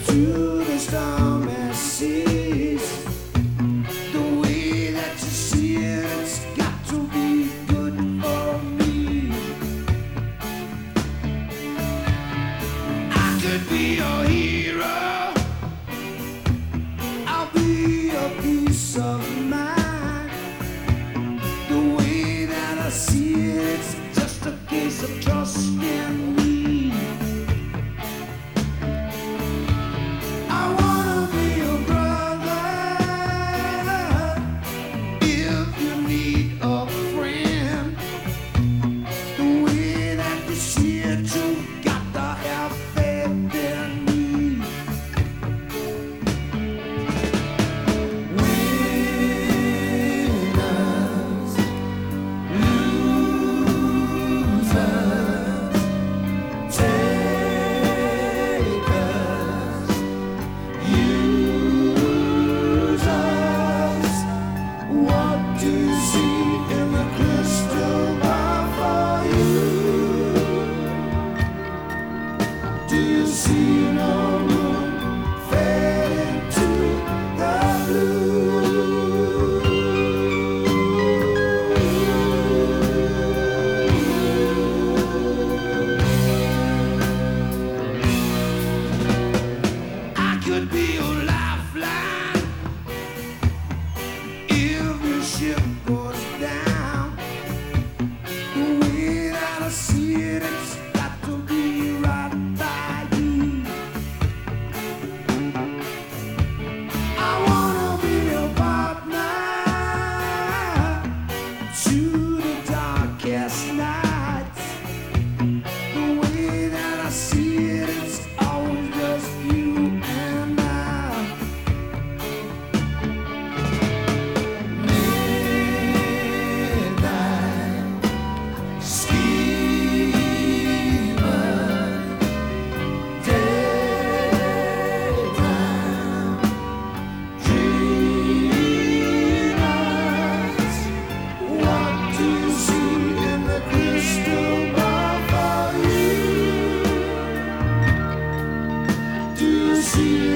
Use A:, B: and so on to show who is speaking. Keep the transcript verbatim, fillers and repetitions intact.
A: to the stormy seas. The way that you see it, it's got to be good for me. I could be your hero, I'll be a peace of mind. The way that I see it, it's just a case of trust in me. I wanna be your brother if you need a friend. The way that you see it, you got to have faith in me. Winners, losers, takers, users. What do you see in the crystal ball for you? Do you see no room fading to the blue? I could be your lifeline if your ship goes down. The way that I see it, it's got to be right by you. I wanna be your partner to the darkest nights. The way that I see it, it's always just you and I. Midnight schemer, daytime dreamers. What do you see in the crystal ball for you? Do you see